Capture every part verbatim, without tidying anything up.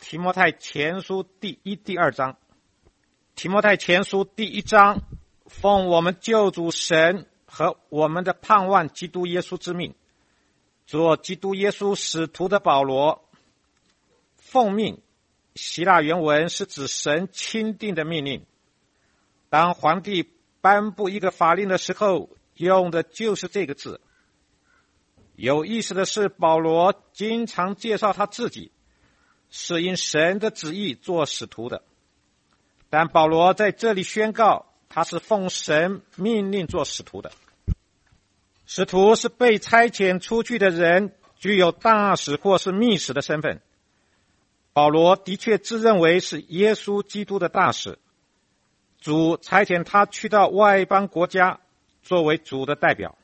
提摩太前书第一、第二章。提摩太前书第一章，奉我们救主神和我们的盼望基督耶稣之命，做基督耶稣使徒的保罗，奉命，希腊原文是指神钦定的命令。当皇帝颁布一个法令的时候，用的就是这个字。有意思的是，保罗经常介绍他自己是因神的旨意做使徒的，但保罗在这里宣告他是奉神命令做使徒的。使徒是被差遣出去的人，具有大使或是密使的身份。保罗的确自认为是耶稣基督的大使，主差遣他去到外邦国家，作为主的代表。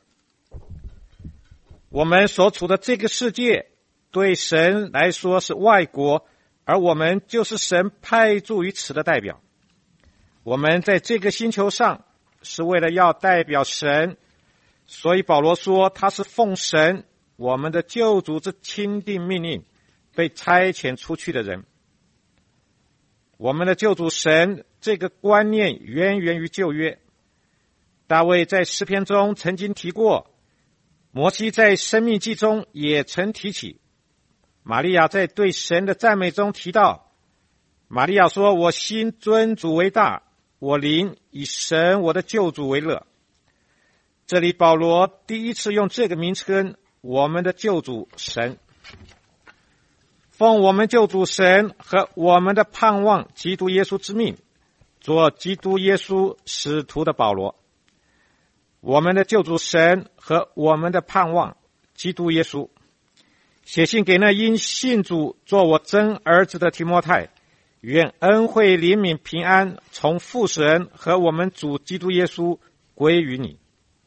我们所处的这个世界对神来说是外国，而我们就是神派驻于此的代表。我们在这个星球上是为了要代表神，所以保罗说他是奉神我们的救主之钦定命令被差遣出去的人。我们的救主神这个观念渊源于旧约。大卫在诗篇中曾经提过，摩西在申命记中也曾提起，玛利亚在对神的赞美中提到，玛利亚说，我心尊主为大，我灵以神我的救主为乐。这里保罗第一次用这个名称，我们的救主神。奉我们救主神和我们的盼望基督耶稣之命，做基督耶稣使徒的保罗。我们的救主神和我们的盼望基督耶稣，写信给那因信主做我真儿子的提摩太，愿恩惠怜悯平安从父神和我们主基督耶稣归于你。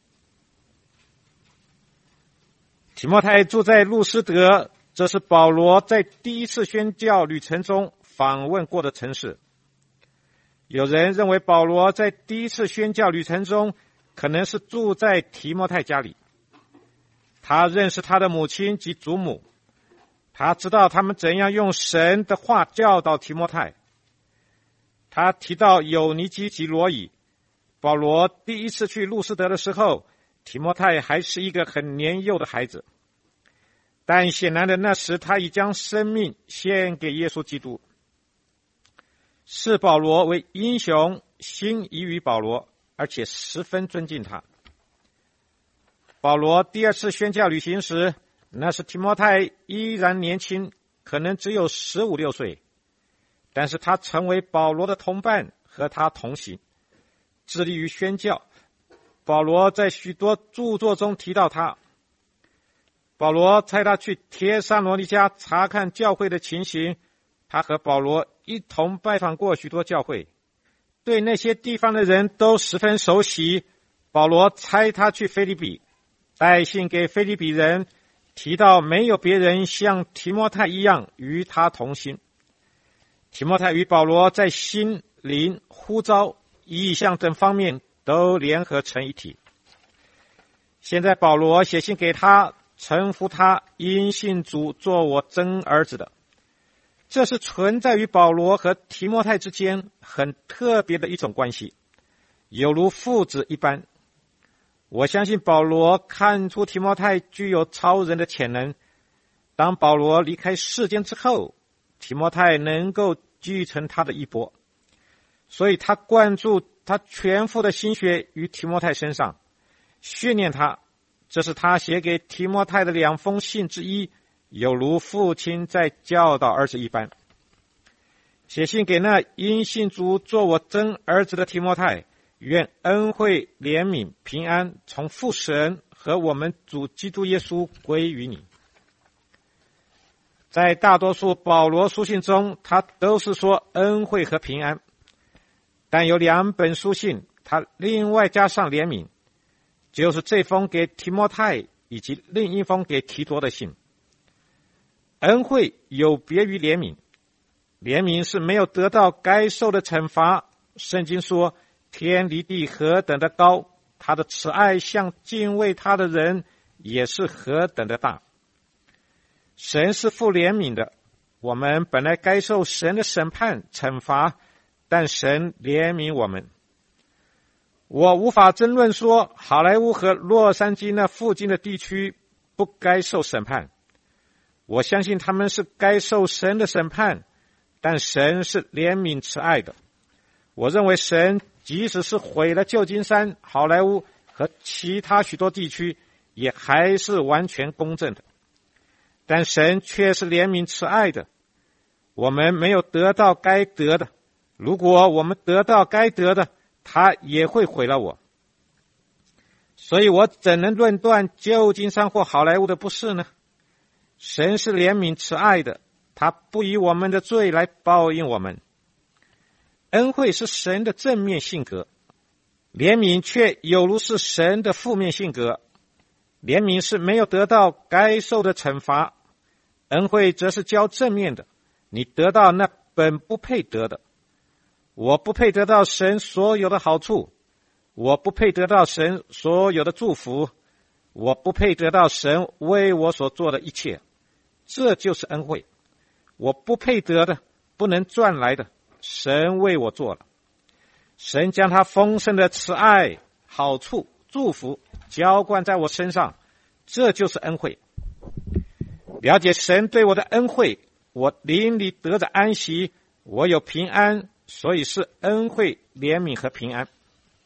提摩太住在路斯德，这是保罗在第一次宣教旅程中访问过的城市。有人认为保罗在第一次宣教旅程中可能是住在提摩太家里。他认识他的母亲及祖母，他知道他们怎样用神的话教导提摩太。他提到有尼基及罗以，保罗第一次去路斯德的时候，提摩太还是一个很年幼的孩子，但显然的那时他已将生命献给耶稣基督。视保罗为英雄，心仪于保罗，而且十分尊敬他。保罗第二次宣教旅行时，那时提摩太依然年轻，可能只有十五六岁，但是他成为保罗的同伴，和他同行，致力于宣教。保罗在许多著作中提到他。保罗差他去帖撒罗尼迦查看教会的情形，他和保罗一同拜访过许多教会，对那些地方的人都十分熟悉。保罗差他去腓立比，带信给腓立比人，提到没有别人像提摩太一样与他同心。提摩太与保罗在心灵、呼召、意向等方面都联合成一体。现在保罗写信给他，称呼他因信主做我真儿子的。这是存在于保罗和提摩太之间很特别的一种关系，有如父子一般。我相信保罗看出提摩太具有超人的潜能，当保罗离开世间之后，提摩太能够继承他的衣钵，所以他灌注他全副的心血于提摩太身上，训练他。这是他写给提摩太的两封信之一，有如父亲在教导儿子一般。写信给那因信主做我真儿子的提摩太，愿恩惠怜悯平安从父神和我们主基督耶稣归于你。在大多数保罗书信中，他都是说恩惠和平安，但有两本书信他另外加上怜悯，就是这封给提摩太以及另一封给提多的信。恩惠有别于怜悯，怜悯是没有得到该受的惩罚。圣经说天离地何等的高，他的慈爱向敬畏他的人也是何等的大。神是富怜悯的， 我们本来该受神的审判惩罚，但神怜悯我们。我无法争论说好莱坞和洛杉矶那附近的地区不该受审判，我相信他们是该受神的审判，但神是怜悯慈爱的。我认为神即使是毁了旧金山、好莱坞和其他许多地区，也还是完全公正的。但神却是怜悯慈爱的，我们没有得到该得的，如果我们得到该得的，他也会毁了我。所以我怎能论断旧金山或好莱坞的不是呢？神是怜悯慈爱的，他不以我们的罪来报应我们。恩惠是神的正面性格，怜悯却有如是神的负面性格。怜悯是没有得到该受的惩罚，恩惠则是较正面的，你得到那本不配得的。我不配得到神所有的好处，我不配得到神所有的祝福，我不配得到神为我所做的一切，这就是恩惠。我不配得的，不能赚来的，神为我做了。神将他丰盛的慈爱、好处、祝福浇灌在我身上，这就是恩惠。了解神对我的恩惠，我灵里得着安息，我有平安，所以是恩惠、怜悯和平安。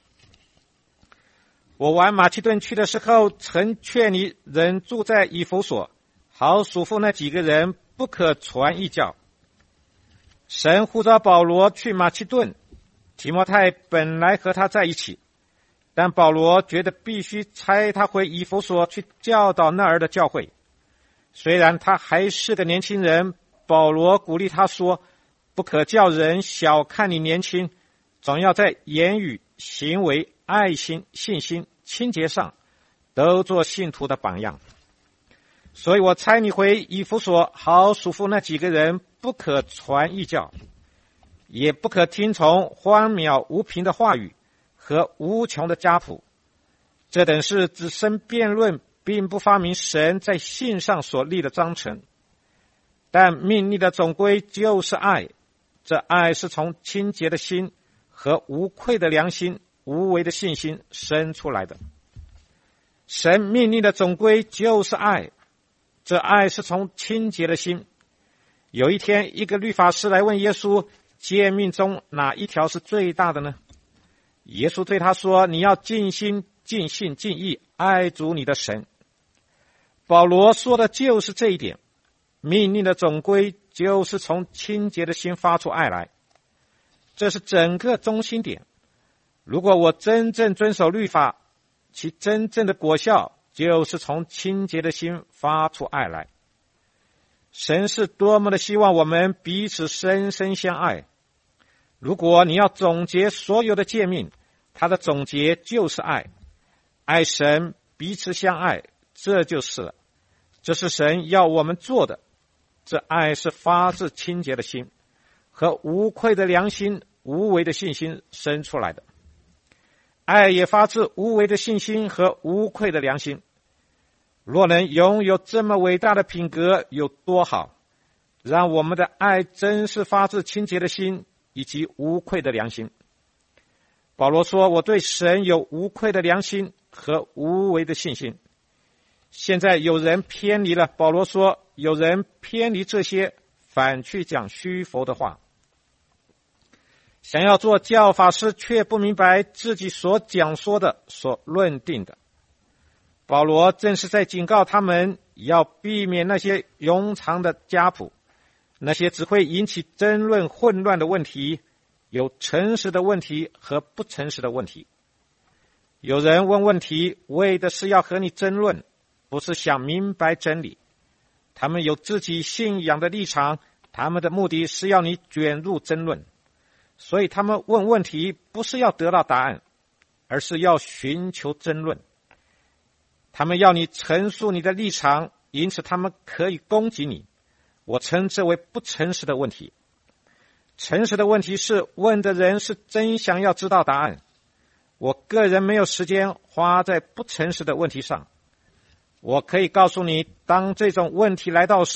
我往马其顿去的时候，曾劝你人住在以弗所，好嘱咐那几个人不可传异教。神呼召保罗去马其顿，提摩太本来和他在一起，但保罗觉得必须差他回以弗所去教导那儿的教会。虽然他还是个年轻人，保罗鼓励他说，不可叫人小看你年轻，总要在言语、行为、爱心、信心、清洁上都做信徒的榜样。所以我差你回以弗所，好嘱咐那几个人不可传异教，也不可听从荒渺无凭的话语和无穷的家谱。这等事只生辩论，并不发明神在信上所立的章程。但命令的总归就是爱，这爱是从清洁的心和无愧的良心、无为的信心生出来的。神命令的总归就是爱，这爱是从清洁的心。有一天，一个律法师来问耶稣，诫命中哪一条是最大的呢？耶稣对他说，你要尽心、尽性、尽意爱主你的神。保罗说的就是这一点，命令的总归就是从清洁的心发出爱来，这是整个中心点。如果我真正遵守律法，其真正的果效就是从清洁的心发出爱来。神是多么的希望我们彼此深深相爱。如果你要总结所有的诫命，它的总结就是爱。爱神，彼此相爱，这就是了。这是神要我们做的。这爱是发自清洁的心和无愧的良心、无为的信心生出来的。爱也发自无为的信心和无愧的良心。若能拥有这么伟大的品格有多好，让我们的爱真是发自清洁的心以及无愧的良心。保罗说，我对神有无愧的良心和无为的信心。现在有人偏离了，保罗说有人偏离这些，反去讲虚浮的话，想要做教法师，却不明白自己所讲说的、所论定的。保罗正是在警告他们，要避免那些庸常的家谱，那些只会引起争论混乱的问题，有诚实的问题和不诚实的问题。有人问问题，为的是要和你争论，不是想明白真理。他们有自己信仰的立场，他们的目的是要你卷入争论。所以他们问问题不是要得到答案，而是要寻求争论。他们要你陈述你的立场，因此他们可以攻击你。我称之为不诚实的问题。诚实的问题是问的人是真想要知道答案。我个人没有时间花在不诚实的问题上。我可以告诉你，当这种问题来到时，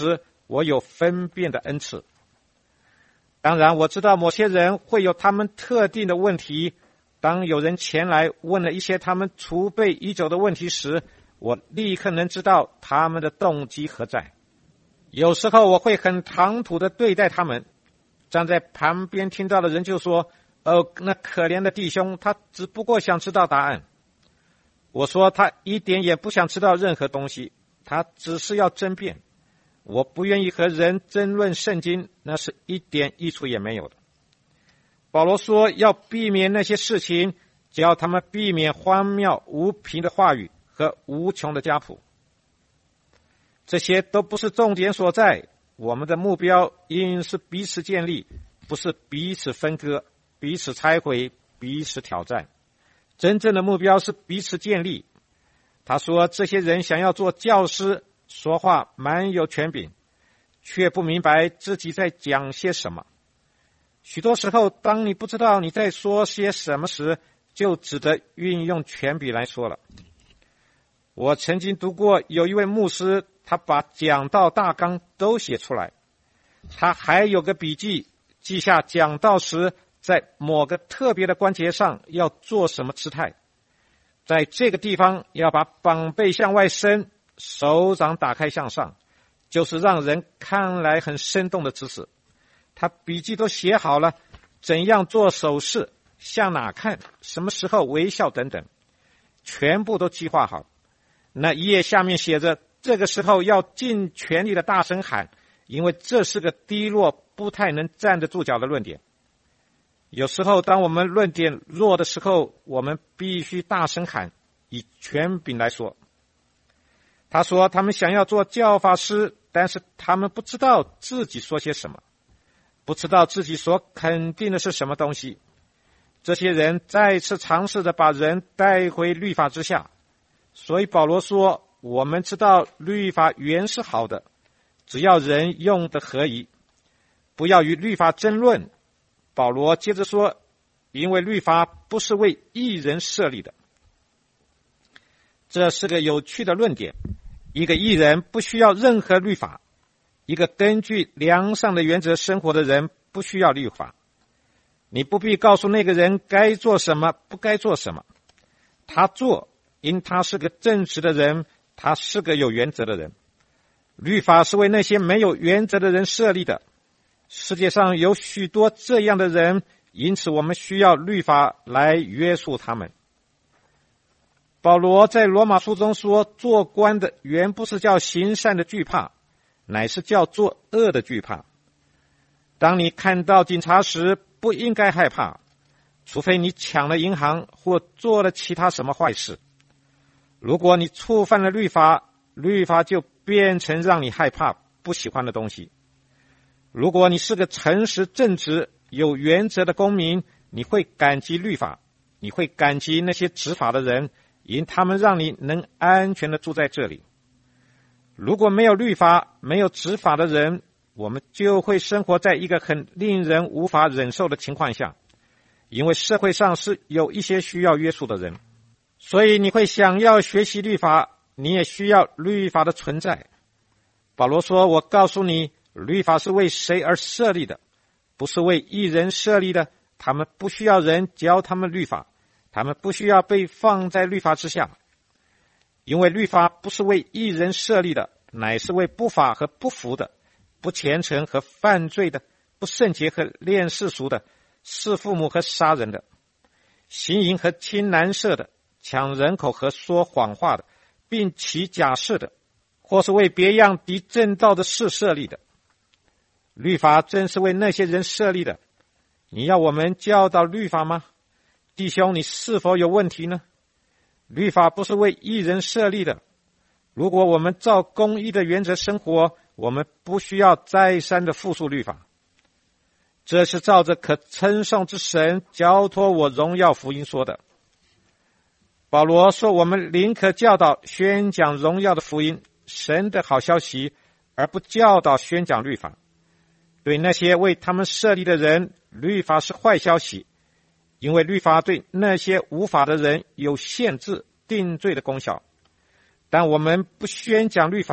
我有分辨的恩赐。当然，我知道某些人会有他们特定的问题。当有人前来问了一些他们储备已久的问题时，我立刻能知道他们的动机何在。有时候我会很唐突地对待他们。站在旁边听到的人就说：哦，那可怜的弟兄，他只不过想知道答案。我说他一点也不想知道任何东西，他只是要争辩。我不愿意和人争论圣经，那是一点益处也没有的。保罗说要避免那些事情，叫他们避免荒谬无凭的话语和无穷的家谱。这些都不是重点所在，我们的目标应是彼此建立，不是彼此分割、彼此拆毁、彼此挑战。真正的目标是彼此建立。他说这些人想要做教师，说话蛮有权柄，却不明白自己在讲些什么。许多时候，当你不知道你在说些什么时，就只得运用权柄来说了。我曾经读过有一位牧师，他把讲道大纲都写出来，他还有个笔记，记下讲道时在某个特别的关节上要做什么姿态，在这个地方要把膀背向外伸，手掌打开向上，就是让人看来很生动的姿势。他笔记都写好了，怎样做手势，向哪看，什么时候微笑等等，全部都计划好。那一页下面写着，这个时候要尽全力的大声喊，因为这是个低落不太能站得住脚的论点。有时候当我们论点弱的时候，我们必须大声喊，以权柄来说。他说他们想要做教法师，但是他们不知道自己说些什么，不知道自己所肯定的是什么东西。这些人再次尝试着把人带回律法之下，所以保罗说我们知道律法原是好的，只要人用得合宜，不要与律法争论。保罗接着说，因为律法不是为义人设立的。这是个有趣的论点。一个义人不需要任何律法，一个根据良善的原则生活的人不需要律法。你不必告诉那个人该做什么，不该做什么。他做，因他是个正直的人，他是个有原则的人。律法是为那些没有原则的人设立的。世界上有许多这样的人，因此我们需要律法来约束他们。保罗在罗马书中说，做官的原不是叫行善的惧怕，乃是叫做恶的惧怕。当你看到警察时，不应该害怕，除非你抢了银行或做了其他什么坏事。如果你触犯了律法，律法就变成让你害怕、不喜欢的东西。如果你是个诚实、正直、有原则的公民，你会感激律法，你会感激那些执法的人，因他们让你能安全地住在这里。如果没有律法，没有执法的人，我们就会生活在一个很令人无法忍受的情况下，因为社会上是有一些需要约束的人，所以你会想要学习律法，你也需要律法的存在。保罗说，我告诉你，律法是为谁而设立的？不是为义人设立的，他们不需要人教他们律法，他们不需要被放在律法之下。因为律法不是为义人设立的，乃是为不法和不服的，不虔诚和犯罪的，不圣洁和恋世俗的，弑父母和杀人的，行淫和亲男色的，抢人口和说谎话的，并起假誓的，或是为别样敌正道的事设立的。律法正是为那些人设立的。你要我们教导律法吗？弟兄，你是否有问题呢？律法不是为义人设立的。如果我们照公义的原则生活，我们不需要再三的复述律法。这是照着可称颂之神交托我荣耀福音说的。保罗说，我们宁可教导宣讲荣耀的福音，神的好消息，而不教导宣讲律法。对那些为他们设立的人，律法是坏消息，因为律法对那些无法的人有限制、定罪的功效。但我们不宣讲律法，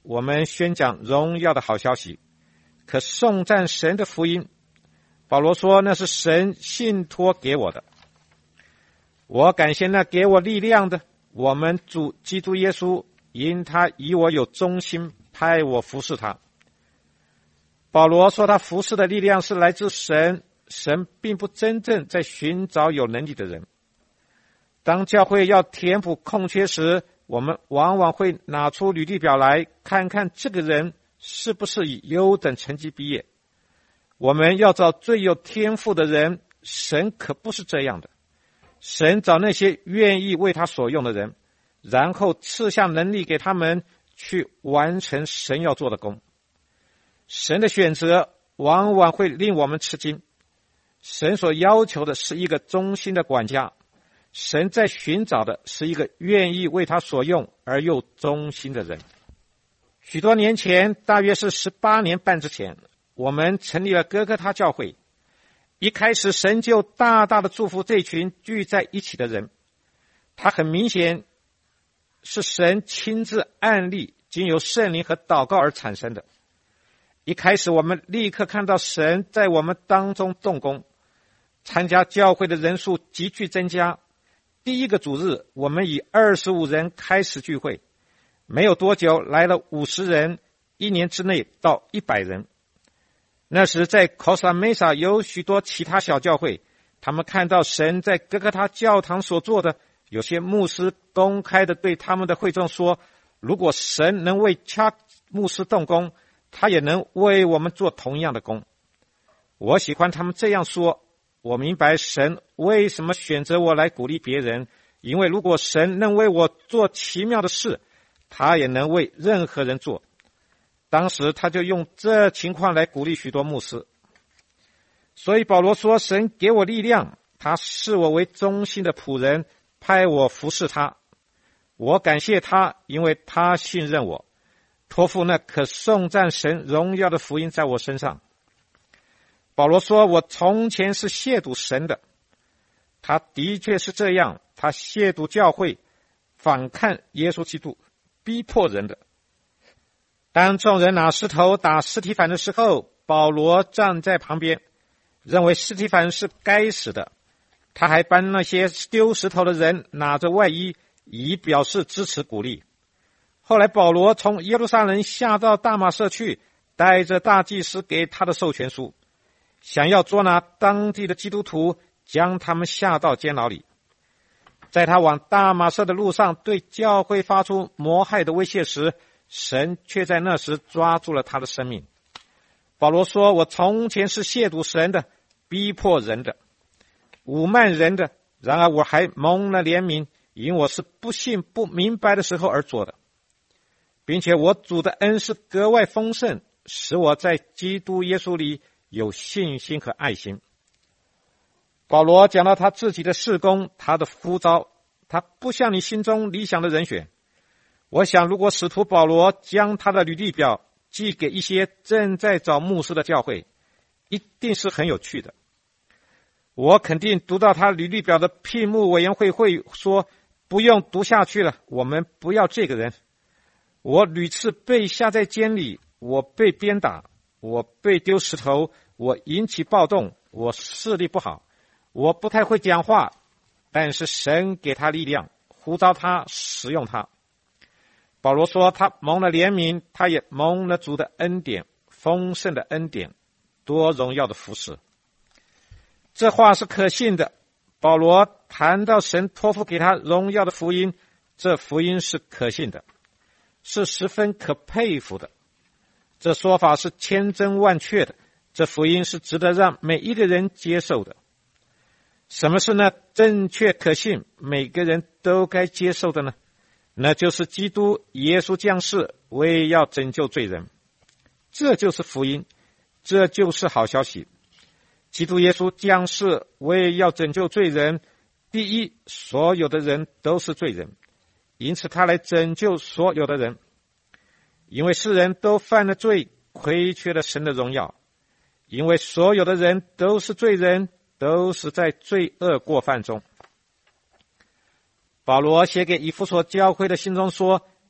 我们宣讲荣耀的好消息，可颂赞神的福音。保罗说，那是神信托给我的。我感谢那给我力量的，我们主基督耶稣，因他以我有忠心，派我服侍他。保罗说，他服侍的力量是来自神，神并不真正在寻找有能力的人。当教会要填补空缺时，我们往往会拿出履历表来看看这个人是不是以优等成绩毕业。我们要找最有天赋的人，神可不是这样的。神找那些愿意为他所用的人，然后赐下能力给他们去完成神要做的工。神的选择往往会令我们吃惊。神所要求的是一个忠心的管家，神在寻找的是一个愿意为他所用而又忠心的人。许多年前，大约是十八年半之前，我们成立了哥哥他教会。一开始，神就大大的祝福这群聚在一起的人。他很明显是神亲自案例，经由圣灵和祷告而产生的。一开始，我们立刻看到神在我们当中动工，参加教会的人数急剧增加。第一个主日，我们以二十五人开始聚会，没有多久来了五十人，一年之内到一百人。那时在 Costa Mesa 有许多其他小教会，他们看到神在哥哥他教堂所做的，有些牧师公开的对他们的会众说，如果神能为Chuck牧师动工，他也能为我们做同样的工。我喜欢他们这样说，我明白神为什么选择我来鼓励别人，因为如果神能为我做奇妙的事，他也能为任何人做。当时他就用这情况来鼓励许多牧师。所以保罗说，神给我力量，他视我为忠心的仆人，派我服侍他。我感谢他，因为他信任我，托付那可颂赞神荣耀的福音在我身上。保罗说，我从前是亵渎神的。他的确是这样，他亵渎教会，反抗耶稣基督，逼迫人的。当众人拿石头打司提反的时候，保罗站在旁边，认为司提反是该死的。他还帮那些丢石头的人拿着外衣，以表示支持鼓励。后来保罗从耶路撒冷下到大马色去，带着大祭司给他的授权书，想要捉拿当地的基督徒，将他们下到监牢里。在他往大马色的路上对教会发出谋害的威胁时，神却在那时抓住了他的生命。保罗说，我从前是亵渎神的，逼迫人的，侮慢人的，然而我还蒙了怜悯，因我是不信不明白的时候而做的，并且我主的恩是格外丰盛，使我在基督耶稣里有信心和爱心。保罗讲到他自己的事工，他的呼召，他不像你心中理想的人选。我想如果使徒保罗将他的履历表寄给一些正在找牧师的教会，一定是很有趣的。我肯定读到他履历表的聘牧委员会会说，不用读下去了，我们不要这个人。我屡次被下在监里，我被鞭打，我被丢石头，我引起暴动，我视力不好，我不太会讲话，但是神给他力量，呼召他，使用他。保罗说，他蒙了怜悯，他也蒙了主的恩典，丰盛的恩典，多荣耀的服侍。这话是可信的。保罗谈到神托付给他荣耀的福音，这福音是可信的，是十分可佩服的。这说法是千真万确的，这福音是值得让每一个人接受的。什么是呢？正确可信，每个人都该接受的呢？那就是基督耶稣降世，为要拯救罪人。这就是福音，这就是好消息。基督耶稣降世，为要拯救罪人。第一，所有的人都是罪人，因此他来拯救所有的人。因为世人都犯了罪，亏缺了神的荣耀。因为所有的人都是罪人，都是在罪恶过犯中。保罗写给以弗所教会的信中说，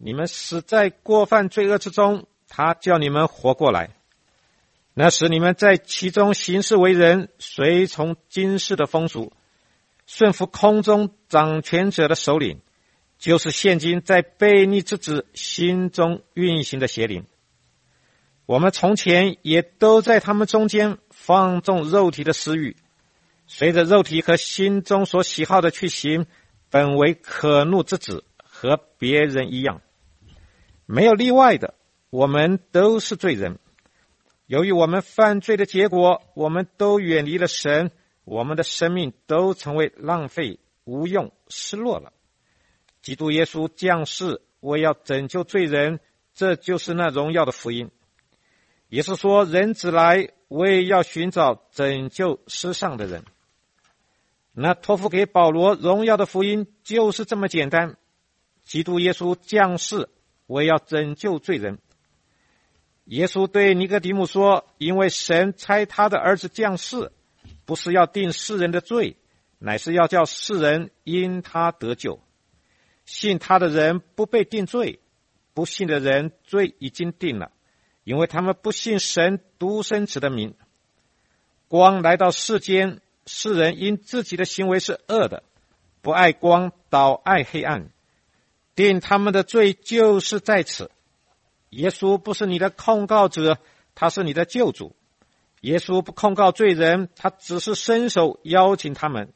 你们死在过犯罪恶之中，他叫你们活过来。那时你们在其中行事为人，随从今世的风俗，顺服空中掌权者的首领，就是现今在悖逆之子心中运行的邪灵。我们从前也都在他们中间放纵肉体的私欲，随着肉体和心中所喜好的去行，本为可怒之子，和别人一样。没有例外的，我们都是罪人。由于我们犯罪的结果，我们都远离了神，我们的生命都成为浪费、无用、失落了。基督耶稣降世，为要拯救罪人，这就是那荣耀的福音。也是说，人子来，为要寻找拯救世上的人。那托付给保罗荣耀的福音就是这么简单。基督耶稣降世，为要拯救罪人。耶稣对尼哥底母说，因为神差他的儿子降世，不是要定世人的罪，乃是要叫世人因他得救。信他的人不被定罪，不信的人罪已经定了，因为他们不信神独生子的名。光来到世间，世人因自己的行为是恶的，不爱光，倒爱黑暗，定他们的罪就是在此。耶稣不是你的控告者，他是你的救主。耶稣不控告罪人，他只是伸手邀请他们。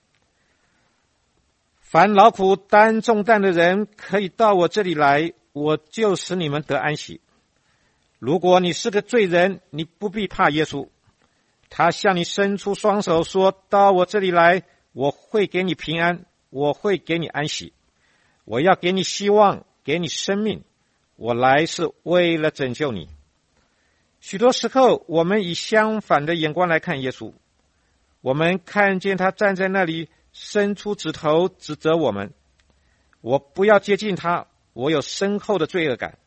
凡劳苦担重担的人，可以到我这里来，我就使你们得安息。如果你是个罪人，你不必怕耶稣，他向你伸出双手，说到我这里来，我会给你平安，我会给你安息，我要给你希望，给你生命，我来是为了拯救你。许多时候，我们以相反的眼光来看耶稣，我们看见他站在那里，伸出指头指责我们，我不要接近他，我有深厚的罪恶感。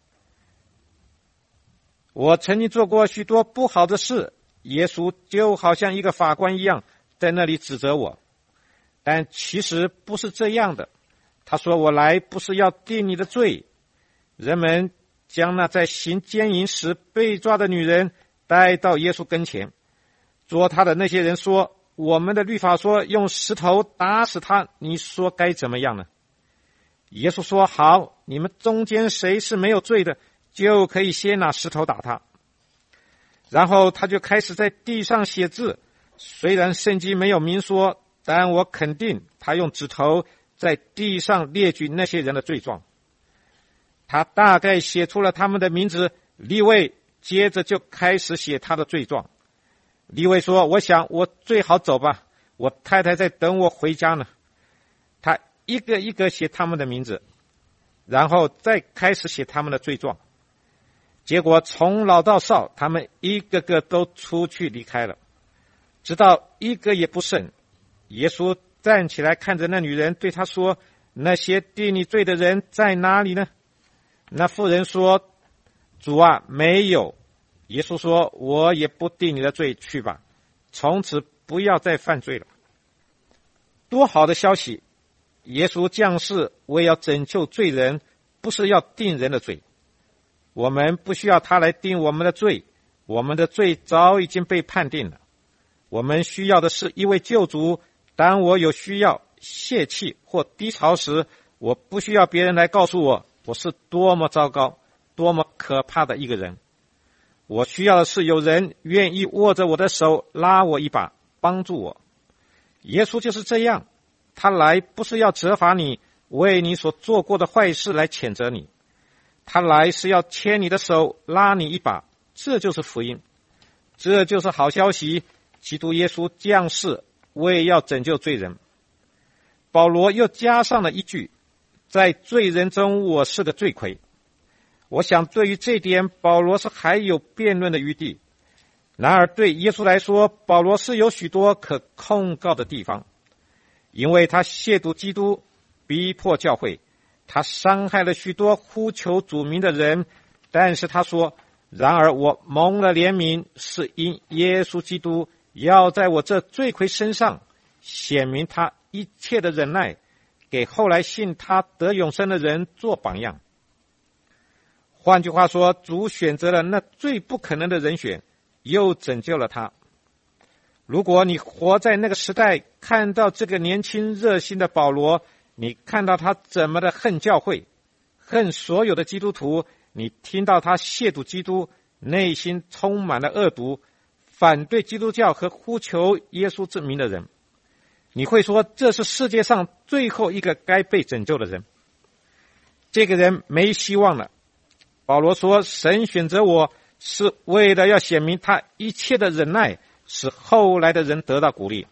我曾经做过许多不好的事，耶稣就好像一个法官一样在那里指责我，但其实不是这样的。他说，我来不是要定你的罪。人们将那在行奸淫时被抓的女人带到耶稣跟前，捉他的那些人说，我们的律法说用石头打死他，你说该怎么样呢？耶稣说，好，你们中间谁是没有罪的，就可以先拿石头打他。然后他就开始在地上写字，虽然圣经没有明说，但我肯定他用指头在地上列举那些人的罪状。他大概写出了他们的名字，利未接着就开始写他的罪状。利未说，我想我最好走吧，我太太在等我回家呢。他一个一个写他们的名字，然后再开始写他们的罪状。结果从老到少，他们一个个都出去离开了，直到一个也不剩。耶稣站起来看着那女人，对她说，那些定你罪的人在哪里呢？那妇人说，主啊，没有。耶稣说，我也不定你的罪，去吧，从此不要再犯罪了。多好的消息！耶稣降世为要拯救罪人，不是要定人的罪。我们不需要他来定我们的罪，我们的罪早已经被判定了。我们需要的是一位救主。当我有需要、泄气或低潮时，我不需要别人来告诉我我是多么糟糕、多么可怕的一个人。我需要的是有人愿意握着我的手，拉我一把，帮助我。耶稣就是这样，他来不是要责罚你，为你所做过的坏事来谴责你，他来是要牵你的手，拉你一把。这就是福音，这就是好消息。基督耶稣降世，为要拯救罪人。保罗又加上了一句，在罪人中我是个罪魁。我想对于这点，保罗是还有辩论的余地。然而对耶稣来说，保罗是有许多可控告的地方，因为他亵渎基督，逼迫教会，他伤害了许多呼求主名的人。但是他说，然而我蒙了怜悯，是因耶稣基督要在我这罪魁身上显明他一切的忍耐，给后来信他得永生的人做榜样。 换句话说，主选择了那最不可能的人选，又拯救了他。如果你活在那个时代，看到这个年轻热心的保罗，你看到他怎么的恨教会，恨所有的基督徒，你听到他亵渎基督，内心充满了恶毒，反对基督教和呼求耶稣之名的人，你会说这是世界上最后一个该被拯救的人，这个人没希望了。保罗说，神选择我是为了要显明他一切的忍耐，使后来的人得到鼓励。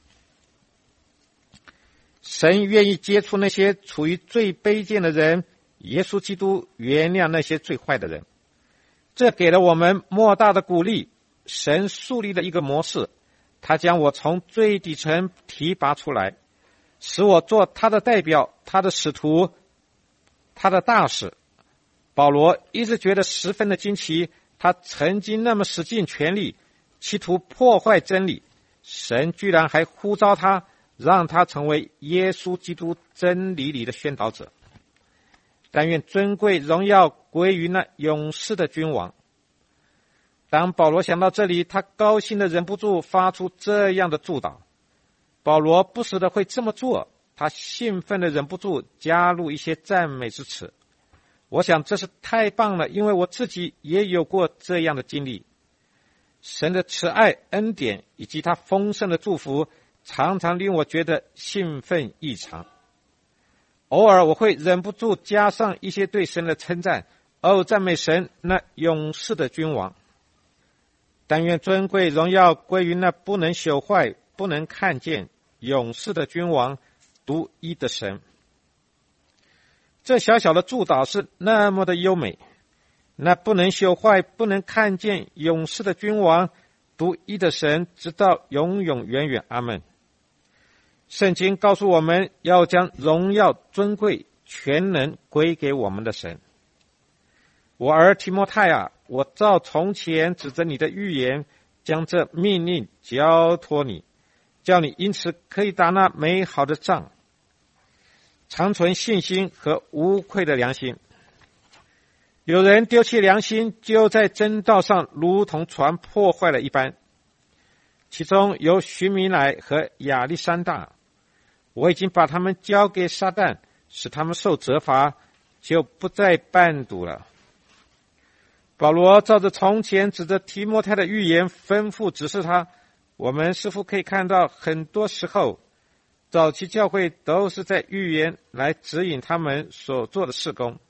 神愿意接触那些处于最卑贱的人，耶稣基督原谅那些最坏的人，这给了我们莫大的鼓励。神树立了一个模式，他将我从最底层提拔出来，使我做他的代表，他的使徒，他的大使。保罗一直觉得十分的惊奇，他曾经那么使尽全力企图破坏真理，神居然还呼召他，让他成为耶稣基督真理里的宣导者。但愿尊贵荣耀归于那永世的君王。当保罗想到这里，他高兴的忍不住发出这样的祝祷。保罗不时的会这么做，他兴奋的忍不住加入一些赞美之词。我想这是太棒了，因为我自己也有过这样的经历。神的慈爱、恩典以及他丰盛的祝福，常常令我觉得兴奋异常。偶尔我会忍不住加上一些对神的称赞，哦，赞美神那永世的君王。但愿尊贵荣耀归于那不能朽坏、不能看见、永世的君王，独一的神。这小小的祝祷是那么的优美，那不能朽坏、不能看见、永世的君王，独一的神，直到永永远远。阿们。圣经告诉我们要将荣耀、尊贵、全能归给我们的神。我儿提摩太啊，我照从前指着你的预言，将这命令交托你，叫你因此可以打那美好的仗，长存信心和无愧的良心。有人丢弃良心，就在真道上如同船破坏了一般。其中有许米乃和亚历山大，我已经把他们交给撒旦，使他们受责罚，就不再伴赌了。保罗照着从前指着提摩太的预言吩咐指示他，我们似乎可以看到很多时候早期教会都是在预言来指引他们所做的事工。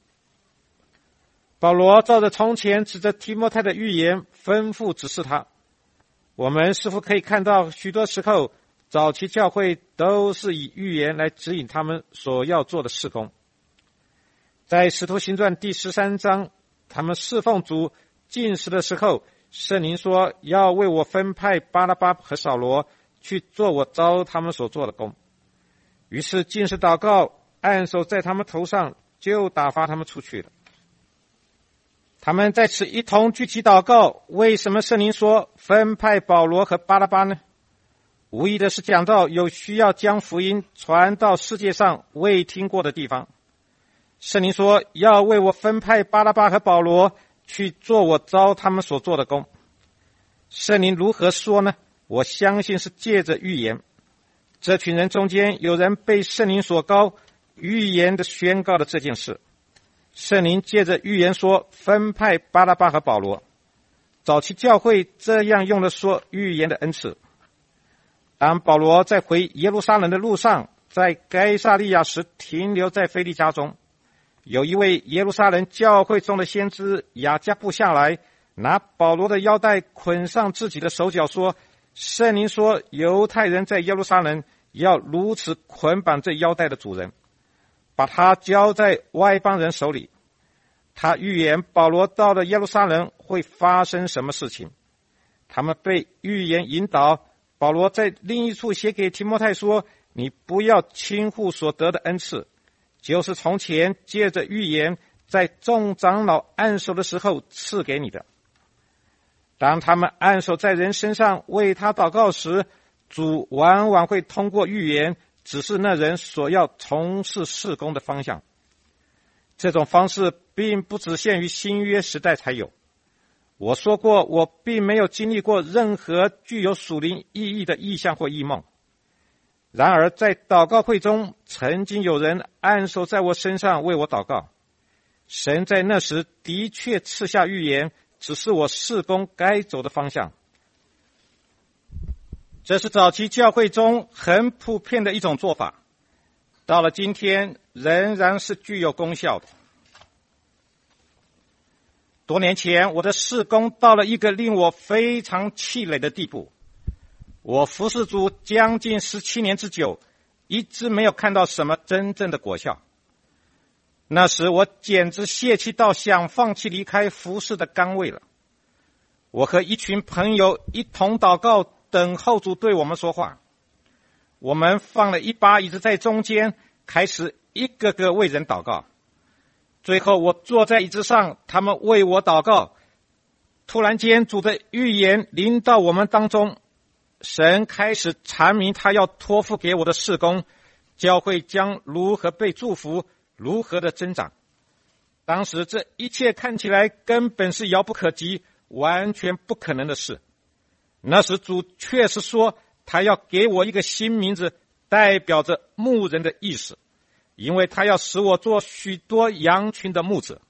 保罗照着从前指着提摩太的预言吩咐指示他，我们似乎可以看到许多时候早期教会都是以预言来指引他们所要做的事工。在使徒行传第十三章，他们侍奉主禁食的时候，圣灵说要为我分派巴拉巴和扫罗去做我召他们所做的工。于是禁食祷告，按手在他们头上，就打发他们出去了。他们在此一同聚集祷告，为什么圣灵说分派保罗和巴拉巴呢？无疑的是讲到有需要将福音传到世界上未听过的地方。圣灵说要为我分派巴拉巴和保罗去做我召他们所做的工。圣灵如何说呢？我相信是借着预言。这群人中间有人被圣灵所膏，预言的宣告了这件事。圣灵借着预言说分派巴拉巴和保罗。早期教会这样用了说预言的恩赐。当保罗在回耶路撒冷的路上，在该撒利亚时停留在腓利家中，有一位耶路撒冷教会中的先知雅加布下来，拿保罗的腰带捆上自己的手脚，说圣灵说犹太人在耶路撒冷要如此捆绑这腰带的主人，把他交在外邦人手里。他预言保罗到了耶路撒冷会发生什么事情。他们被预言引导，保罗在另一处写给提摩太说，你不要轻忽所得的恩赐，就是从前借着预言在众长老按手的时候赐给你的。当他们按手在人身上为他祷告时，主往往会通过预言指示那人所要从事事工的方向。 这种方式并不只限于新约时代才有。我说过，我并没有经历过任何具有属灵意义的异象或异梦。然而在祷告会中，曾经有人按手在我身上为我祷告。神在那时的确赐下预言，指示我事工该走的方向。这是早期教会中很普遍的一种做法，到了今天仍然是具有功效的。多年前，我的事工到了一个令我非常气馁的地步。我服侍主将近十七年之久，一直没有看到什么真正的果效。那时我简直泄气到想放弃离开服侍的岗位了。我和一群朋友一同祷告，等候主对我们说话。我们放了一把椅子在中间，开始一个个为人祷告。最后我坐在椅子上，他们为我祷告。突然间，主的预言临到我们当中，神开始阐明他要托付给我的事工，教会将如何被祝福，如何的增长。当时这一切看起来根本是遥不可及，完全不可能的事。那时主确实说，他要给我一个新名字，代表着牧人的意思，因为他要使我做许多羊群的牧者。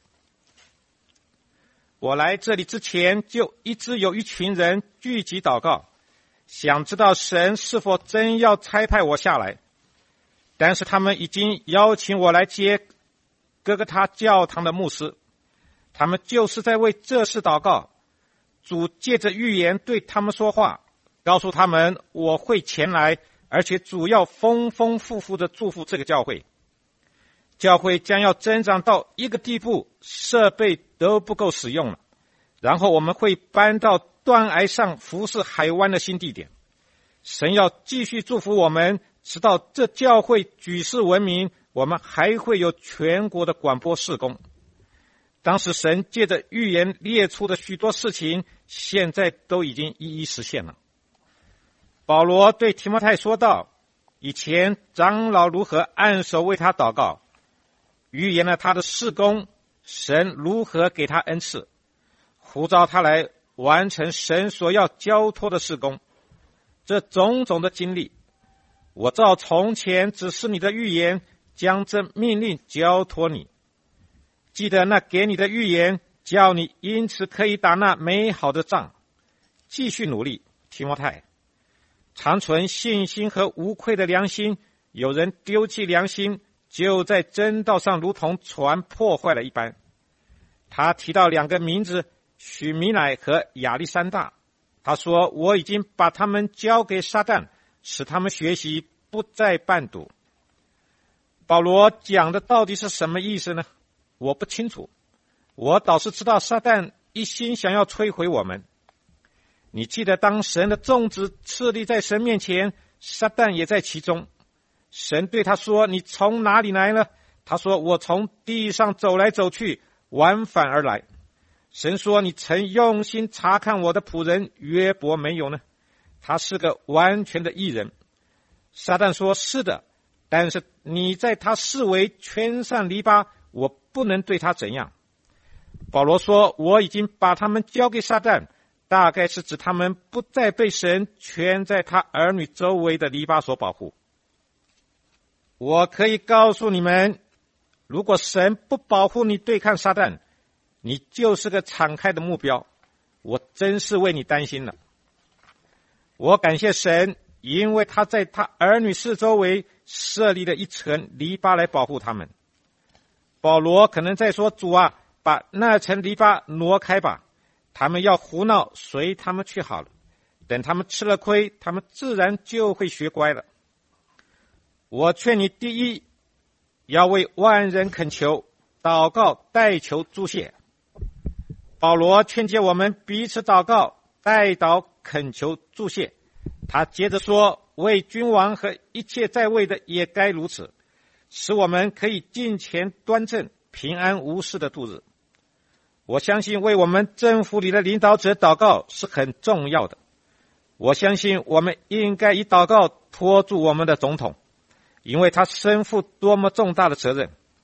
我来这里之前，就一直有一群人聚集祷告，想知道神是否真要差派我下来。但是他们已经邀请我来接哥哥他教堂的牧师，他们就是在为这事祷告。主借着预言对他们说话，告诉他们我会前来，而且主要丰丰富富的祝福这个教会。教会将要增长到一个地步，设备都不够使用了，然后我们会搬到断崖上服侍海湾的新地点。神要继续祝福我们，直到这教会举世闻名，我们还会有全国的广播事工。当时神借着预言列出的许多事情，现在都已经一一实现了。保罗对提摩太说道，以前长老如何按手为他祷告，预言了他的事工，神如何给他恩赐，呼召他来完成神所要交托的事工。这种种的经历，我照从前指示你的预言，将这命令交托你。记得那给你的预言，叫你因此可以打那美好的仗。继续努力，提摩太，常存信心和无愧的良心。有人丢弃良心，就在真道上如同船破坏了一般。他提到两个名字，许米乃和亚历山大。他说，我已经把他们交给撒旦，使他们学习，不再絆赌。保罗讲的到底是什么意思呢？我不清楚，我倒是知道撒旦一心想要摧毁我们。你记得，当神的众子侍立在神面前，撒旦也在其中。神对他说，你从哪里来呢？他说，我从地上走来走去，往返而来。神说，你曾用心查看我的仆人约伯没有呢？他是个完全的义人。撒旦说，是的，但是你在他四围圈上篱笆，我不能对他怎样。保罗说，我已经把他们交给撒旦，大概是指他们不再被神圈在他儿女周围的篱笆所保护。我可以告诉你们，如果神不保护你对抗撒旦，你就是个敞开的目标。我真是为你担心了。我感谢神，因为他在他儿女四周围设立了一层篱笆来保护他们。保罗可能在说，主啊，把那层篱笆挪开吧，他们要胡闹，随他们去好了。等他们吃了亏，他们自然就会学乖了。我劝你，第一，要为万人恳求、祷告、代求、祝谢。保罗劝诫我们彼此祷告、代祷、恳求、祝谢。他接着说，为君王和一切在位的也该如此，使我们可以敬虔端正、平安无事的度日。我相信为我们政府里的领导者祷告是很重要的。我相信我们应该以祷告托住我们的总统，因为他身负多么重大的责任。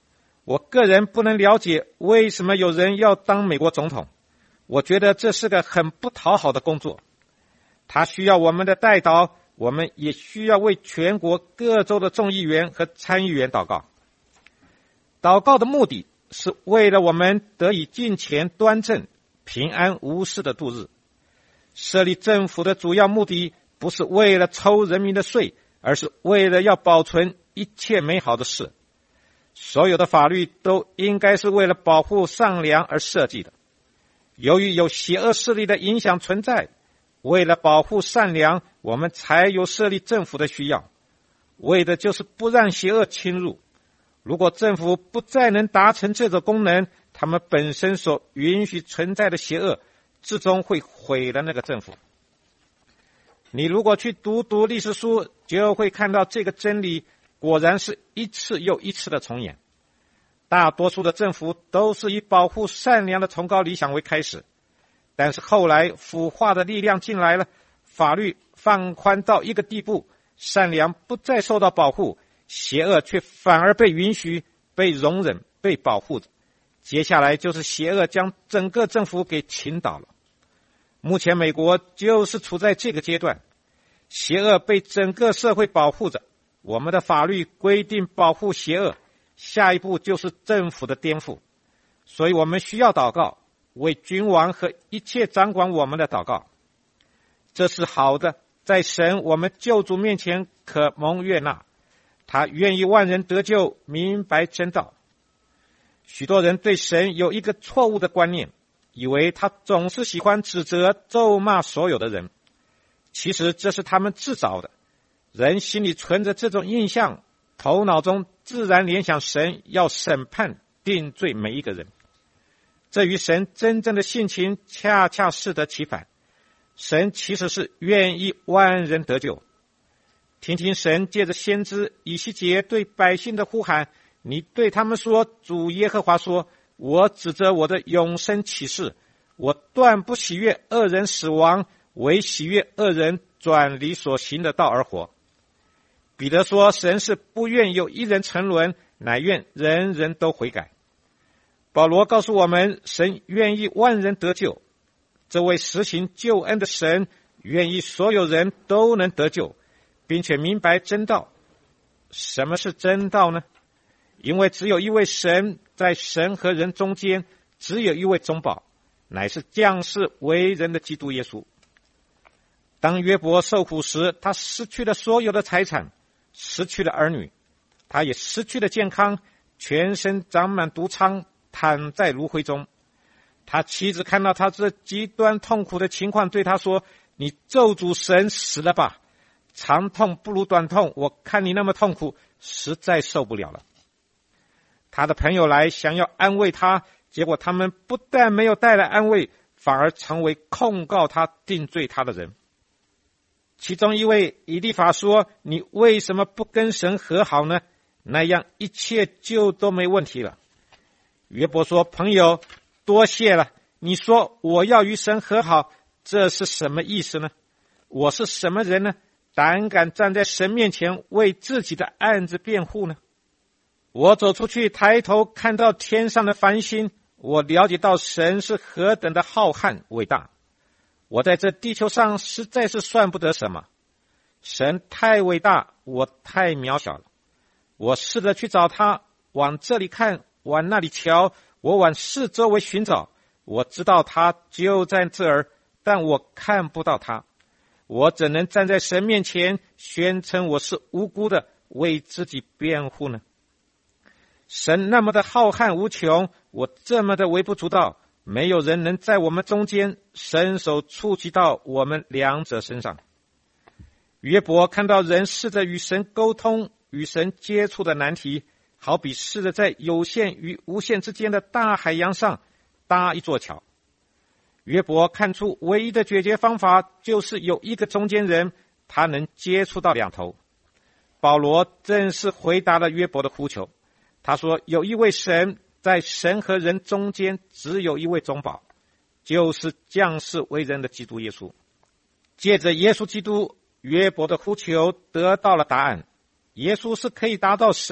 我个人不能了解为什么有人要当美国总统，我觉得这是个很不讨好的工作。他需要我们的代祷，我们也需要为全国各州的众议员和参议员祷告。祷告的目的是为了我们得以敬虔端正、平安无事的度日。设立政府的主要目的不是为了抽人民的税，而是为了要保存一切美好的事。所有的法律都应该是为了保护善良而设计的。由于有邪恶势力的影响存在，为了保护善良，我们才有设立政府的需要，为的就是不让邪恶侵入。如果政府不再能达成这个功能，他们本身所允许存在的邪恶最终会毁了那个政府。你如果去读读历史书，就会看到这个真理果然是一次又一次的重演。大多数的政府都是以保护善良的崇高理想为开始，但是后来腐化的力量进来了，法律放宽到一个地步，善良不再受到保护，邪恶却反而被允许、被容忍、被保护着。接下来就是邪恶将整个政府给倾倒了。目前美国就是处在这个阶段，邪恶被整个社会保护着，我们的法律规定保护邪恶，下一步就是政府的颠覆。所以我们需要祷告，为君王和一切掌管我们的祷告。这是好的，在神我们救主面前可蒙悦纳，他愿意万人得救，明白真道。许多人对神有一个错误的观念，以为他总是喜欢指责、咒骂所有的人。其实这是他们自找的。人心里存着这种印象，头脑中自然联想神要审判、定罪每一个人。这与神真正的性情恰恰适得其反。神其实是愿意万人得救。听听神借着先知以西结对百姓的呼喊，你对他们说，主耶和华说，我指着我的永生起誓，我断不喜悦恶人死亡，唯喜悦恶人转离所行的道而活。彼得说，神是不愿有一人沉沦，乃愿人人都悔改。保罗告诉我们，神愿意万人得救。这位实行救恩的神愿意所有人都能得救，并且明白真道。什么是真道呢？因为只有一位神，在神和人中间只有一位中保，乃是降世为人的基督耶稣。当约伯受苦时，他失去了所有的财产，失去了儿女，他也失去了健康，全身长满毒疮，躺在炉灰中。他妻子看到他这极端痛苦的情况，对他说，你咒诅神死了吧，长痛不如短痛，我看你那么痛苦，实在受不了了。他的朋友来想要安慰他，结果他们不但没有带来安慰，反而成为控告他、定罪他的人。其中一位以利法说，你为什么不跟神和好呢？那样一切就都没问题了。约伯说，朋友，多谢了，你说我要与神和好，这是什么意思呢？我是什么人呢？胆敢站在神面前为自己的案子辩护呢？我走出去，抬头看到天上的繁星，我了解到神是何等的浩瀚伟大。我在这地球上实在是算不得什么，神太伟大，我太渺小了。我试着去找他，往这里看，往那里瞧，我往四周围寻找，我知道他就在这儿，但我看不到他。我怎能站在神面前宣称我是无辜的，为自己辩护呢？神那么的浩瀚无穷，我这么的微不足道，没有人能在我们中间伸手触及到我们两者身上。约伯看到人试着与神沟通、与神接触的难题，好比试着在有限与无限之间的大海洋上搭一座桥。约伯看出唯一的解决方法就是有一个中间人，他能接触到两头。保罗正是回答了约伯的呼求。他说，有一位神，在神和人中间只有一位中保，就是降世为人的基督耶稣。借着耶稣基督，约伯的呼求得到了答案。耶稣是可以达到神，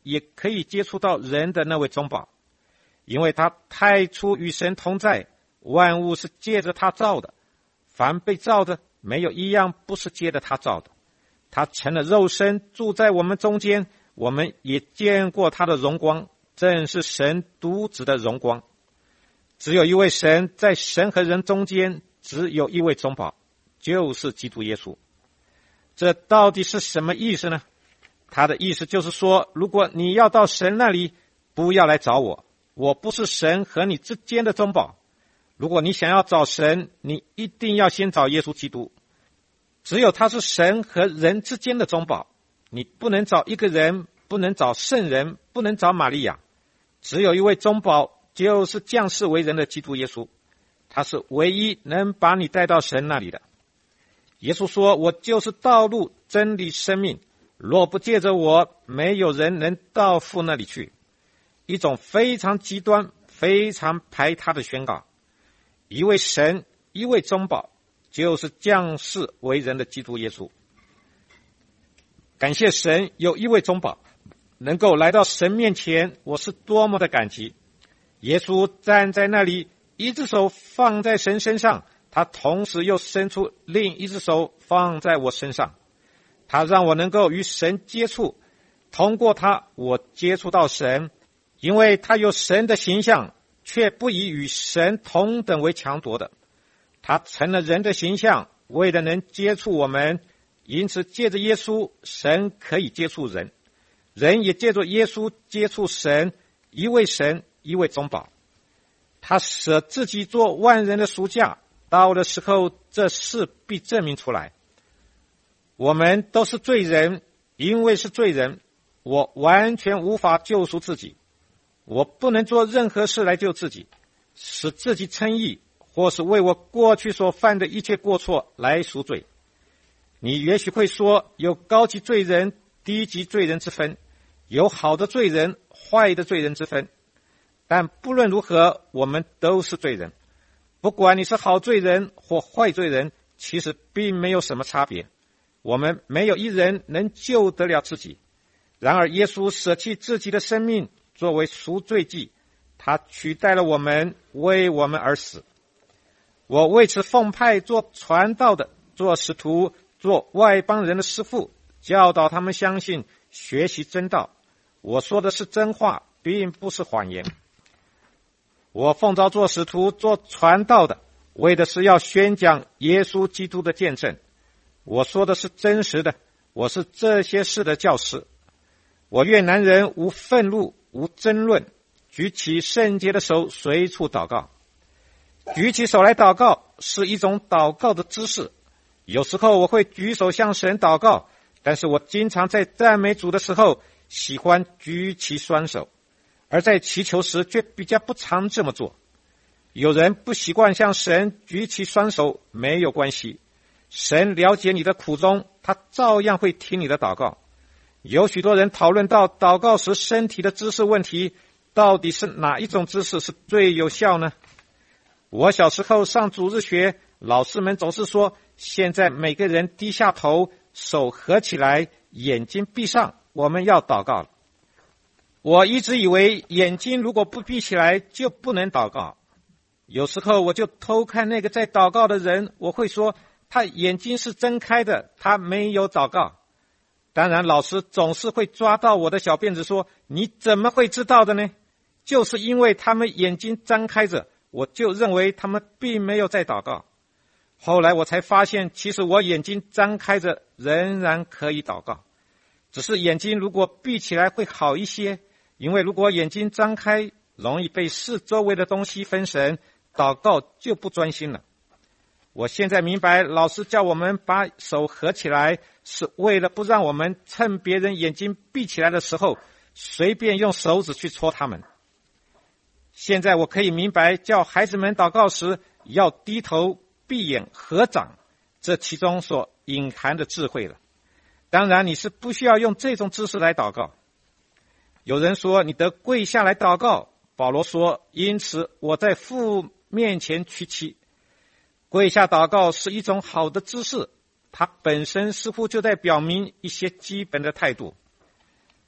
也可以接触到人的那位中保，因为他太初与神同在，万物是借着他造的，凡被造的没有一样不是借着他造的。他成了肉身，住在我们中间，我们也见过他的荣光，正是神独子的荣光。只有一位神，在神和人中间只有一位中保，就是基督耶稣。这到底是什么意思呢？他的意思就是说，如果你要到神那里，不要来找我，我不是神和你之间的中保。如果你想要找神，你一定要先找耶稣基督，只有他是神和人之间的中保。你不能找一个人，不能找圣人，不能找玛利亚，只有一位中保，就是降世为人的基督耶稣，他是唯一能把你带到神那里的。耶稣说，我就是道路真理生命，若不借着我，没有人能到父那里去。一种非常极端非常排他的宣告，一位神，一位中保，就是降世为人的基督耶稣。感谢神有一位中保能够来到神面前，我是多么的感激。耶稣站在那里，一只手放在神身上，他同时又伸出另一只手放在我身上，他让我能够与神接触，通过他我接触到神，因为他有神的形象，却不以与神同等为强夺的。他成了人的形象，为了能接触我们，因此借着耶稣，神可以接触人，人也借着耶稣接触神，一位神，一位中保。他舍自己做万人的赎价，到的时候，这事必证明出来。我们都是罪人，因为是罪人，我完全无法救赎自己，我不能做任何事来救自己，使自己称义，或是为我过去所犯的一切过错来赎罪。你也许会说，有高级罪人、低级罪人之分，有好的罪人、坏的罪人之分。但不论如何，我们都是罪人。不管你是好罪人或坏罪人，其实并没有什么差别。我们没有一人能救得了自己。然而耶稣舍弃自己的生命作为赎罪祭，他取代了我们，为我们而死。我为此奉派做传道的，做使徒，做外邦人的师傅，教导他们相信，学习真道。我说的是真话，并不是谎言。我奉召做使徒，做传道的，为的是要宣讲耶稣基督的见证。我说的是真实的，我是这些事的教师。我愿男人无愤怒，无争论，举起圣洁的手，随处祷告。举起手来祷告是一种祷告的姿势。有时候我会举手向神祷告，但是我经常在赞美主的时候喜欢举起双手，而在祈求时却比较不常这么做。有人不习惯向神举起双手，没有关系，神了解你的苦衷，他照样会听你的祷告。有许多人讨论到祷告时身体的姿势问题，到底是哪一种姿势是最有效呢？我小时候上主日学，老师们总是说，现在每个人低下头，手合起来，眼睛闭上，我们要祷告了。我一直以为眼睛如果不闭起来就不能祷告。有时候我就偷看那个在祷告的人，我会说他眼睛是睁开的，他没有祷告。当然老师总是会抓到我的小辫子说，你怎么会知道的呢？就是因为他们眼睛张开着，我就认为他们并没有在祷告。后来我才发现，其实我眼睛张开着仍然可以祷告，只是眼睛如果闭起来会好一些，因为如果眼睛张开，容易被四周围的东西分神，祷告就不专心了。我现在明白，老师叫我们把手合起来，是为了不让我们趁别人眼睛闭起来的时候，随便用手指去戳他们。现在我可以明白，叫孩子们祷告时要低头、闭眼、合掌，这其中所隐含的智慧了。当然你是不需要用这种姿势来祷告。有人说你得跪下来祷告，保罗说，因此我在父面前屈膝。跪下祷告是一种好的姿势，它本身似乎就在表明一些基本的态度。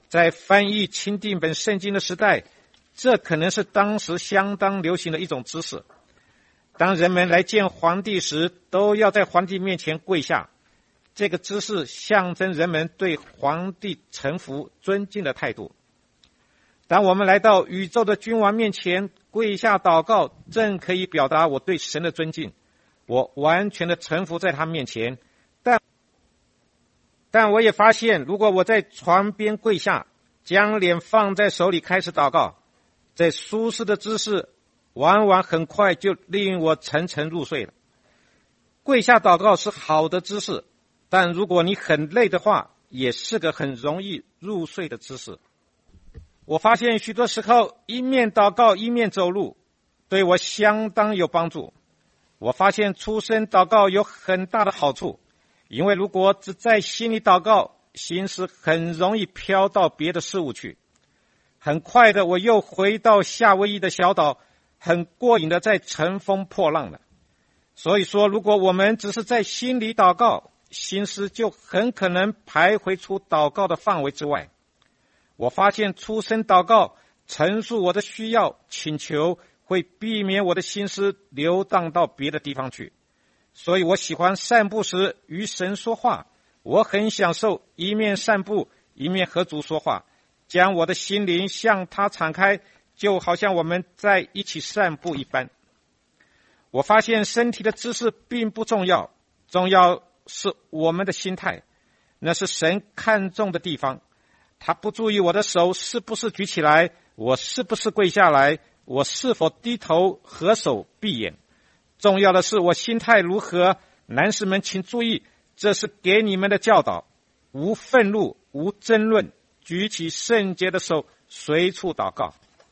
在翻译钦定本圣经的时代，这可能是当时相当流行的一种姿势。当人们来见皇帝时，都要在皇帝面前跪下，这个姿势象征人们对皇帝臣服尊敬的态度。当我们来到宇宙的君王面前跪下祷告，正可以表达我对神的尊敬，我完全的臣服在他面前。但但我也发现，如果我在床边跪下，将脸放在手里开始祷告，这舒适的姿势往往很快就令我沉沉入睡了。跪下祷告是好的姿势，但如果你很累的话，也是个很容易入睡的姿势。我发现许多时候一面祷告一面走路，对我相当有帮助。我发现出声祷告有很大的好处，因为如果只在心里祷告，心思很容易飘到别的事物去。很快的，我又回到夏威夷的小岛，很过瘾的在乘风破浪了。所以说，如果我们只是在心里祷告，心思就很可能徘徊出祷告的范围之外。我发现出声祷告，陈述我的需要、请求，会避免我的心思流荡到别的地方去。所以我喜欢散步时与神说话，我很享受一面散步一面和主说话，将我的心灵向他敞开，就好像我们在一起散步一般。我发现身体的姿势并不重要，重要是我们的心态，那是神看重的地方。他不注意我的手是不是举起来，我是不是跪下来，我是否低头合手闭眼。重要的是我心态如何。男士们请注意，这是给你们的教导，无愤怒，无争论，举起圣洁的手，随处祷告。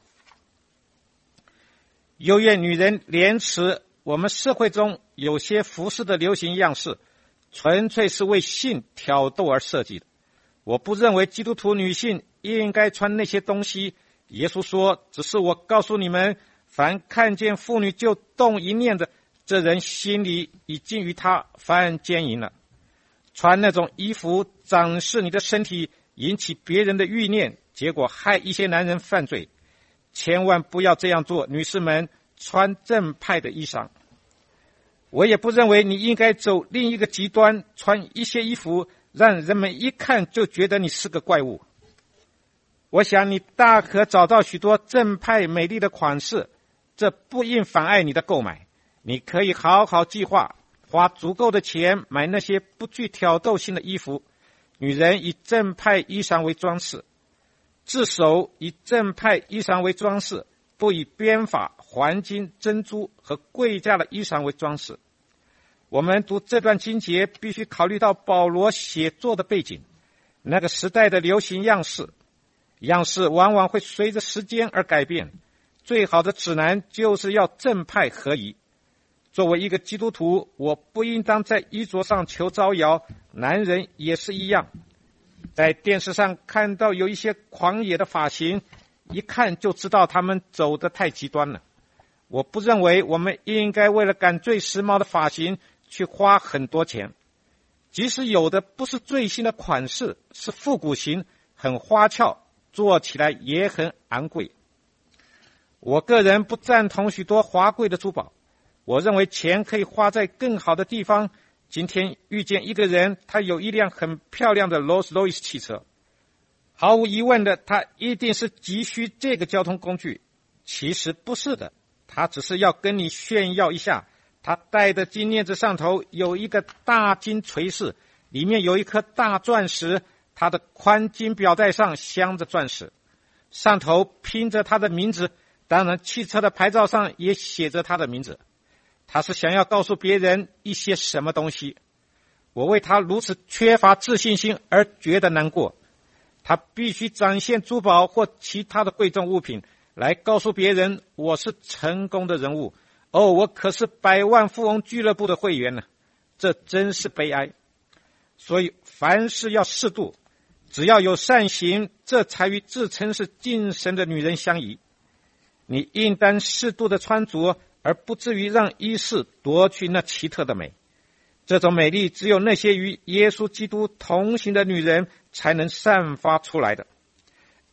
优越女人廉耻，我们社会中有些服饰的流行样式，纯粹是为性挑逗而设计的。我不认为基督徒女性应该穿那些东西。耶稣说，只是我告诉你们，凡看见妇女就动一念的，这人心里已经与她犯奸淫了。穿那种衣服展示你的身体，引起别人的欲念，结果害一些男人犯罪。千万不要这样做，女士们，穿正派的衣裳。我也不认为你应该走另一个极端，穿一些衣服让人们一看就觉得你是个怪物。我想你大可找到许多正派美丽的款式，这不应妨碍你的购买。你可以好好计划，花足够的钱买那些不具挑逗性的衣服。女人以正派衣裳为装饰，自首以正派衣裳为装饰，不以编法、黄金、珍珠和贵价的衣裳为装饰。我们读这段经节必须考虑到保罗写作的背景，那个时代的流行样式，样式往往会随着时间而改变。最好的指南就是要正派合宜。作为一个基督徒，我不应当在衣着上求招摇，男人也是一样。在电视上看到有一些狂野的发型，一看就知道他们走得太极端了。我不认为我们应该为了赶最时髦的发型去花很多钱，即使有的不是最新的款式，是复古型，很花俏，做起来也很昂贵。我个人不赞同许多华贵的珠宝，我认为钱可以花在更好的地方。今天遇见一个人，他有一辆很漂亮的 Rolls-Royce 汽车，毫无疑问的，他一定是急需这个交通工具。其实不是的，他只是要跟你炫耀一下，他戴的金链子上头有一个大金垂饰，里面有一颗大钻石，他的宽金表带上镶着钻石，上头拼着他的名字，当然汽车的牌照上也写着他的名字。他是想要告诉别人一些什么东西。我为他如此缺乏自信心而觉得难过。他必须展现珠宝或其他的贵重物品，来告诉别人我是成功的人物。哦，我可是百万富翁俱乐部的会员呢，这真是悲哀。所以凡事要适度，只要有善行，这才与自称是敬神的女人相宜。你应当适度的穿着，而不至于让衣饰夺去那奇特的美。这种美丽只有那些与耶稣基督同行的女人才能散发出来的。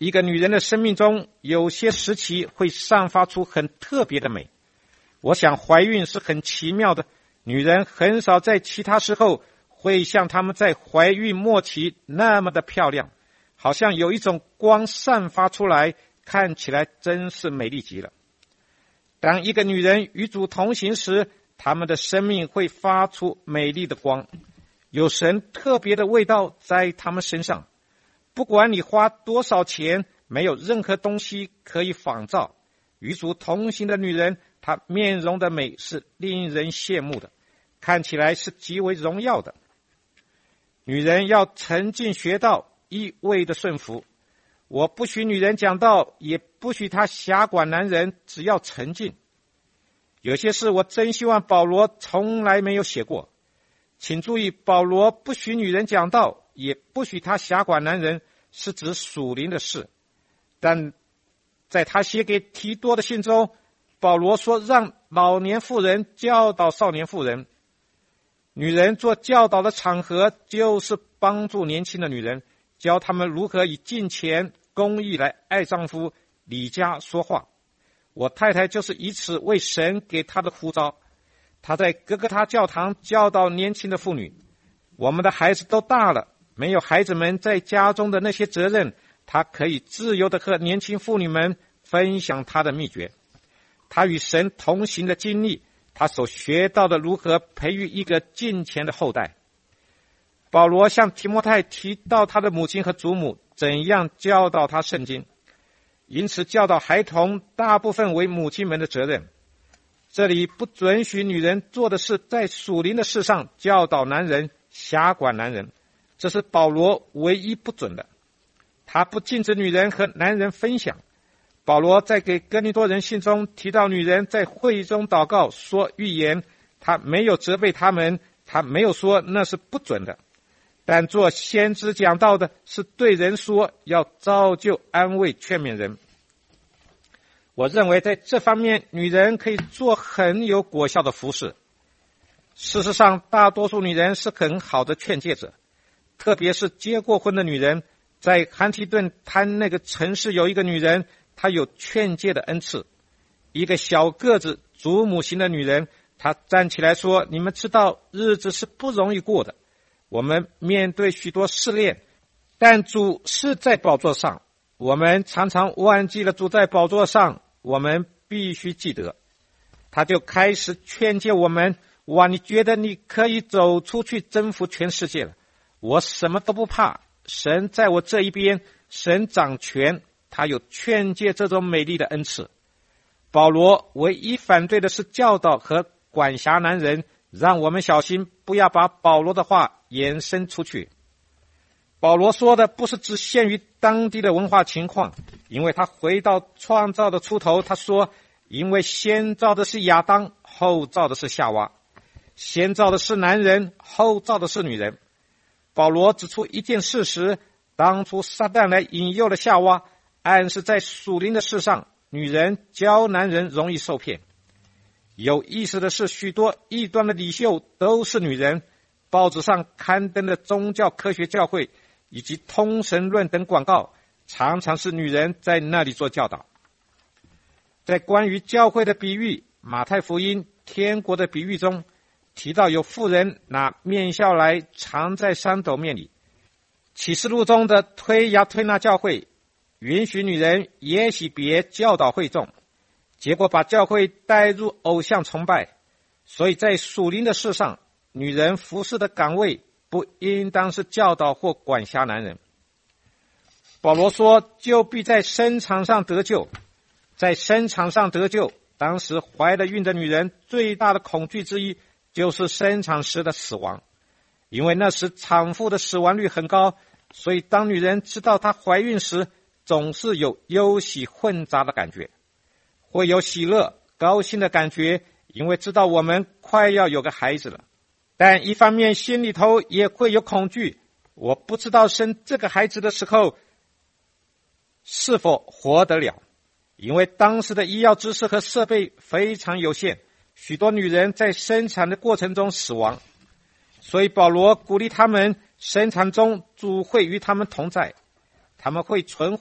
一个女人的生命中有些时期会散发出很特别的美。我想怀孕是很奇妙的，女人很少在其他时候会像她们在怀孕末期那么的漂亮，好像有一种光散发出来，看起来真是美丽极了。当一个女人与主同行时，她们的生命会发出美丽的光，有神特别的味道在她们身上。不管你花多少钱，没有任何东西可以仿造。与主同行的女人，她面容的美是令人羡慕的，看起来是极为荣耀的。女人要沉静学道，一味的顺服。我不许女人讲道，也不许她辖管男人，只要沉静。有些事我真希望保罗从来没有写过。请注意，保罗不许女人讲道，也不许她辖管男人，是指属灵的事。但在他写给提多的信中，保罗说让老年妇人教导少年妇人。女人做教导的场合，就是帮助年轻的女人，教他们如何以敬虔、公义来爱丈夫、理家说话。我太太就是以此为神给她的呼召。她在哥哥他教堂教导年轻的妇女。我们的孩子都大了，没有孩子们在家中的那些责任，她可以自由地和年轻妇女们分享她的秘诀。她与神同行的经历，她所学到的如何培育一个敬虔的后代。保罗向提摩太提到他的母亲和祖母怎样教导他圣经，因此教导孩童大部分为母亲们的责任。这里不准许女人做的是在属灵的事上教导男人、辖管男人，这是保罗唯一不准的。他不禁止女人和男人分享。保罗在给哥林多人信中提到女人在会中祷告说预言，他没有责备他们，他没有说那是不准的。但做先知讲道的是对人说，要造就、安慰、劝勉人。我认为在这方面女人可以做很有果效的服事。事实上，大多数女人是很好的劝诫者，特别是结过婚的女人。在汉提顿滩那个城市有一个女人，她有劝诫的恩赐。一个小个子祖母型的女人，她站起来说，你们知道日子是不容易过的，我们面对许多试炼，但主是在宝座上，我们常常忘记了主在宝座上，我们必须记得。他就开始劝诫我们，哇，你觉得你可以走出去征服全世界了，我什么都不怕，神在我这一边，神掌权，他有劝诫这种美丽的恩赐。保罗唯一反对的是教导和管辖男人，让我们小心不要把保罗的话延伸出去。保罗说的不是只限于当地的文化情况，因为他回到创造的出头，他说，因为先造的是亚当，后造的是夏娃，先造的是男人，后造的是女人。保罗指出一件事实，当初撒旦来引诱了夏娃，暗示在属灵的事上，女人教男人容易受骗。有意思的是，许多异端的领袖都是女人，报纸上刊登的宗教科学教会以及通神论等广告，常常是女人在那里做教导。在关于教会的比喻，马太福音天国的比喻中提到有妇人拿面笑来藏在三斗面里。启示录中的推雅推纳教会允许女人耶洗别教导会众，结果把教会带入偶像崇拜。所以在属灵的事上，女人服侍的岗位不应当是教导或管辖男人。保罗说，就必在生产上得救。在生产上得救，当时怀了孕的女人最大的恐惧之一就是生产时的死亡，因为那时产妇的死亡率很高，所以当女人知道她怀孕时，总是有忧喜混杂的感觉，会有喜乐、高兴的感觉，因为知道我们快要有个孩子了。但一方面心里头也会有恐惧，我不知道生这个孩子的时候是否活得了，因为当时的医药知识和设备非常有限，许多女人在生产的过程中死亡，所以保罗鼓励他们，生产中主会与他们同在，他们会存活，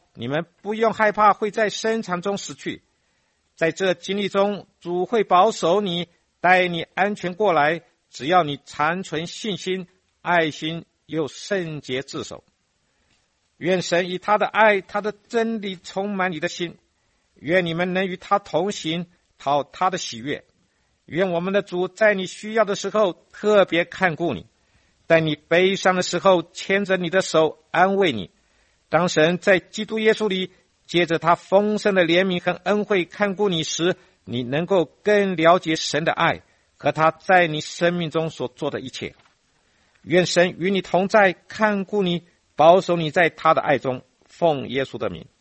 你们不用害怕会在生产中死去。在这经历中，主会保守你，带你安全过来，只要你长存信心、爱心又圣洁自守。愿神以他的爱、他的真理充满你的心，愿你们能与他同行，讨他的喜悦。愿我们的主在你需要的时候特别看顾你，在你悲伤的时候牵着你的手安慰你。当神在基督耶稣里借着他丰盛的怜悯和恩惠看顾你时，你能够更了解神的爱和他在你生命中所做的一切。愿神与你同在，看顾你，保守你在他的爱中，奉耶稣的名。